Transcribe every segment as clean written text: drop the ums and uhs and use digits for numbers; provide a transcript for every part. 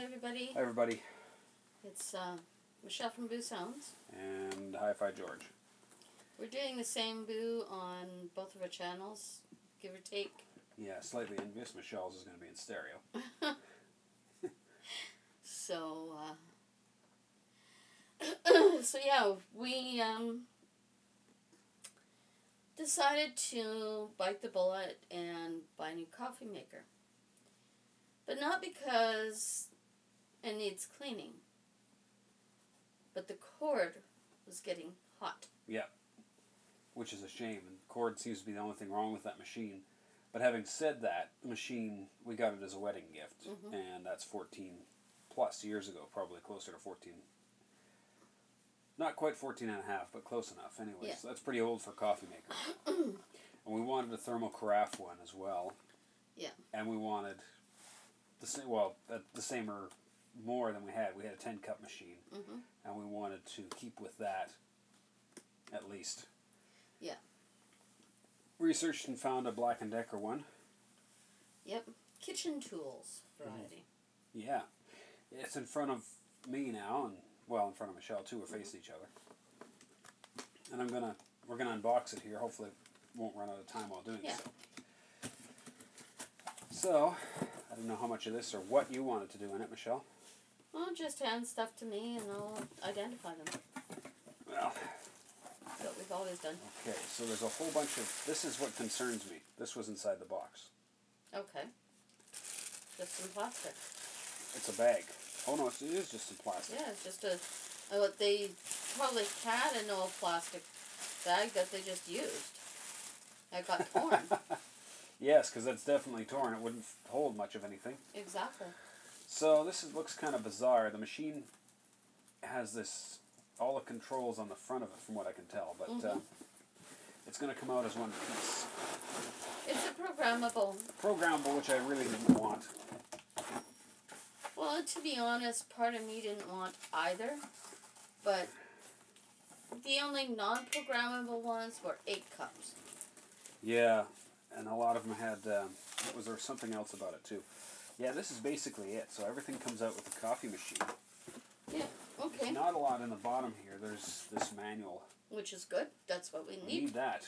everybody. Hi, everybody. It's Michelle from Boo Sounds. And Hi-Fi George. We're doing the same Boo on both of our channels, give or take. Yeah, slightly envious. Michelle's is going to be in stereo. So, so yeah, we decided to bite the bullet and buy a new coffee maker. But not because it needs cleaning, but the cord was getting hot. Yeah, which is a shame. And cord seems to be the only thing wrong with that machine. But having said that, the machine, we got it as a wedding gift. Mm-hmm. And that's 14 plus years ago, probably closer to 14. Not quite 14 and a half, but close enough. Anyways, Yeah. That's pretty old for a coffee maker. And we wanted a thermal carafe one as well. Yeah. And we wanted the same, well, the same or more than we had. We had a 10-cup machine. Mm-hmm. And we wanted to keep with that, at least. Yeah. Researched and found a Black & Decker one. Yep. Kitchen tools variety. Yeah. It's in front of me now, and, well, in front of Michelle, too. We're facing each other. And we're gonna unbox it here. Hopefully it won't run out of time while doing so. So, I don't know how much of this or what you wanted to do in it, Michelle. Well, just hand stuff to me and I'll identify them. Well, What we've always done. okay, so there's a whole bunch of, this is what concerns me. This was inside the box. Okay. Just some plastic. It's a bag. Oh no, it is just some plastic. Yeah, it's just they probably had an old plastic bag that they just used. That got torn. Yes, because that's definitely torn. It wouldn't hold much of anything. Exactly. So looks kind of bizarre. The machine has all the controls on the front of it, from what I can tell, but it's going to come out as one piece. It's a Programmable, which I really didn't want. Well, to be honest, part of me didn't want either, but the only non-programmable ones were 8 cups. Yeah, and a lot of them had, was there something else about it too? Yeah, this is basically it. So everything comes out with the coffee machine. Yeah, okay. There's not a lot in the bottom here. There's this manual. Which is good. That's what we We need. need that.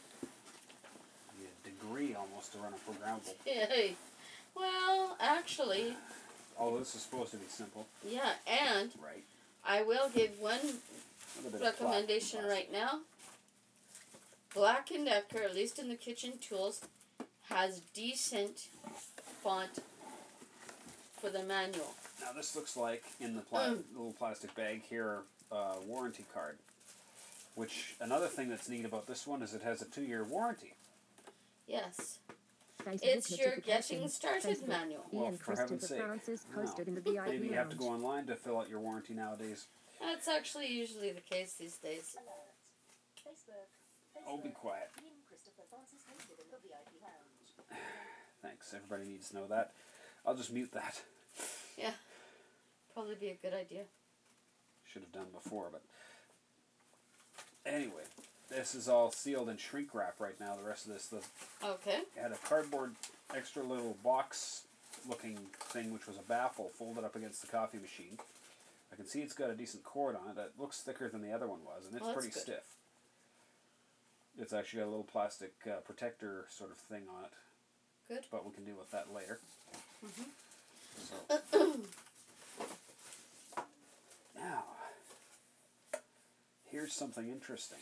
A degree almost to run a programmable. Hey. Well, actually, Although this is supposed to be simple. yeah, and Right. I will give one A bit of recommendation plastic. right now. Black & Decker, at least in the kitchen tools, has decent font for the manual. Now this looks like, in the little plastic bag here, warranty card. Which, another thing that's neat about this one is it has a 2-year warranty. Yes. Facebook It's your getting notifications. started Facebook. manual. Well, Ian for heaven's Christopher sake. Francis No. posted in the VIP Maybe you have to go lounge. online to fill out your warranty nowadays. That's actually usually the case these days. Oh, be quiet. Thanks. Everybody needs to know that. I'll just mute that. Yeah. Probably be a good idea. Should have done before, but... Anyway, this is all sealed in shrink wrap right now. The rest of this, Okay. it had a cardboard extra little box looking thing, which was a baffle, folded up against the coffee machine. I can see it's got a decent cord on it. It looks thicker than the other one was, and it's Well, that's pretty good. stiff. It's actually got a little plastic protector sort of thing on it. Good. But we can deal with that later. Mhm. So, now, here's something interesting.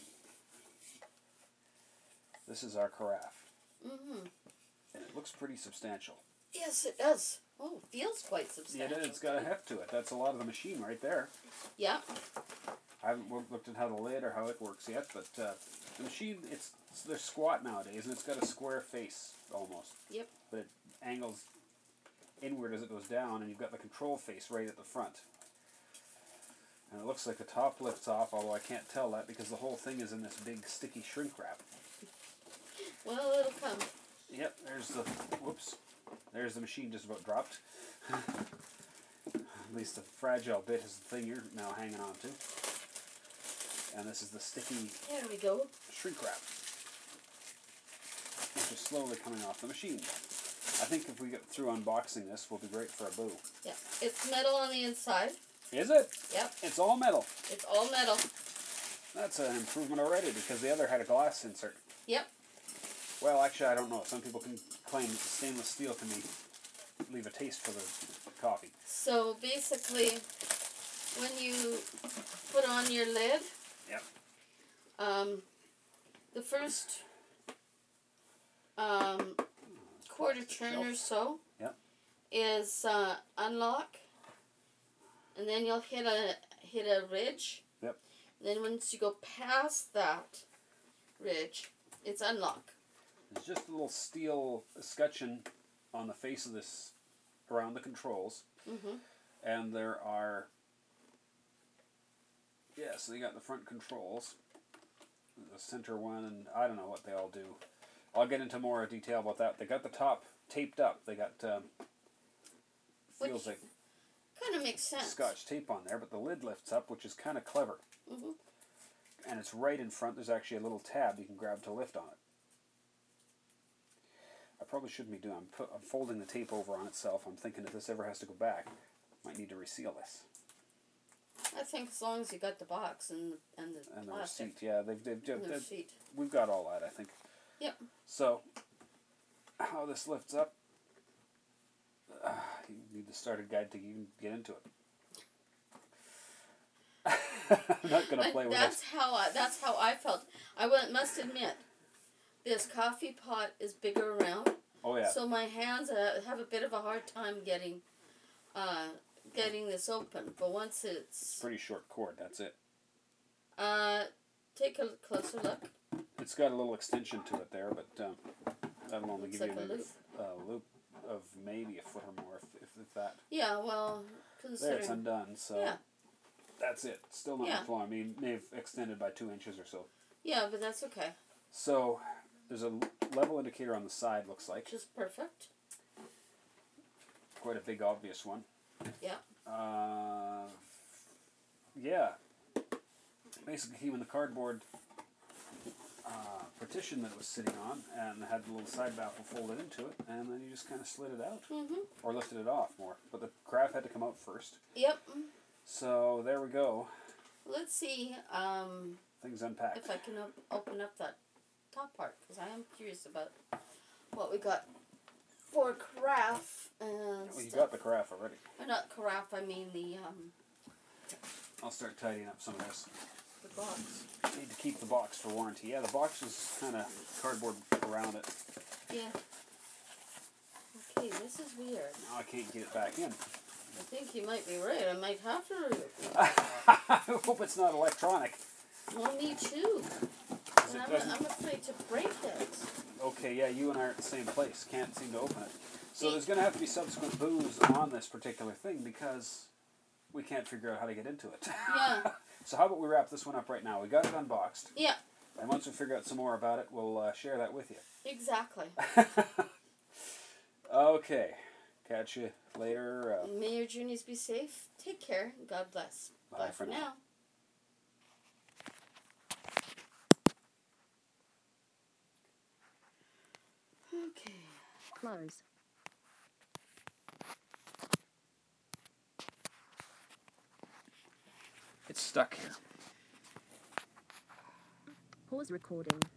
This is our carafe, Mhm. and it looks pretty substantial. Yes, it does. Oh, it feels quite Yeah, substantial. it's got a heft to it. That's a lot of the machine right there. Yeah. I haven't looked at how the lid or how it works yet, but the machine, they're squat nowadays, and it's got a square face almost. Yep. But it angles inward as it goes down, and you've got the control face right at the front. And it looks like the top lifts off, although I can't tell that because the whole thing is in this big sticky shrink wrap. Well, it'll come. Yep, there's the machine just about dropped. At least the fragile bit is the thing you're now hanging on to. And this is the sticky There we go. shrink wrap, which is slowly coming off the machine. I think if we get through unboxing this, we'll be great for a boo. Yeah. It's metal on the inside. Is it? Yep. It's all metal. It's all metal. That's an improvement already because the other had a glass insert. Yep. Well, actually, I don't know. Some people can claim that the stainless steel can leave a taste for the coffee. So basically, when you put on your lid, yep. The first quarter turn or so yep. is unlock, and then you'll hit a ridge. Yep. And then once you go past that ridge, it's unlock. There's just a little steel escutcheon on the face of this, around the controls. Mm-hmm. And there are, yeah, so you got the front controls, the center one, and I don't know what they all do. I'll get into more detail about that. They got the top taped up. They got, feels like kind of makes sense. Scotch tape on there, but the lid lifts up, which is kind of clever. Mm-hmm. And it's right in front. There's actually a little tab you can grab to lift on it. I probably shouldn't be doing. I'm folding the tape over on itself. I'm thinking if this ever has to go back, might need to reseal this. I think as long as you got the box and the plastic. Receipt, yeah, The receipt. We've got all that, I think. Yep. So, how this lifts up, you need the starter guide to even get into it. I'm not gonna play with it. That's how I felt. Must admit, this coffee pot is bigger around. Oh yeah. So my hands have a bit of a hard time getting this open. But once it's pretty short cord. That's it. Take a closer look. It's got a little extension to it there, but that'll only give you a loop of maybe a foot or more, if that. Yeah, well, considering... There, it's undone, so yeah. That's it. Still not much long. I mean, may have extended by 2 inches or so. Yeah, but that's okay. So, there's a level indicator on the side, looks like. Which is perfect. Quite a big, obvious one. Yeah. Yeah. Basically came in the cardboard partition that it was sitting on, and had the little side baffle folded into it, and then you just kind of slid it out. Mm-hmm. Or lifted it off more. But the craft had to come out first. Yep. So, there we go. Let's see things unpacked. if I can open up that top part, because I am curious about what we got for carafe and well, you got the carafe already. Not carafe, I mean the I'll start tidying up some of this. The box. Need to keep the box for warranty. Yeah, the box was kind of cardboard around it. Yeah. Okay, this is weird. Now I can't get it back in. I think you might be right. I might have to remove it. I hope it's not electronic. Well, me too. I'm afraid to break it. Okay, yeah, you and I are at the same place. Can't seem to open it. So there's going to have to be subsequent boos on this particular thing because we can't figure out how to get into it. Yeah. So how about we wrap this one up right now? We got it unboxed. Yeah. And once we figure out some more about it, we'll share that with you. Exactly. Okay. Catch you later. May your journeys be safe. Take care. God bless. Bye for now. Okay. Close. It's stuck. Pause recording.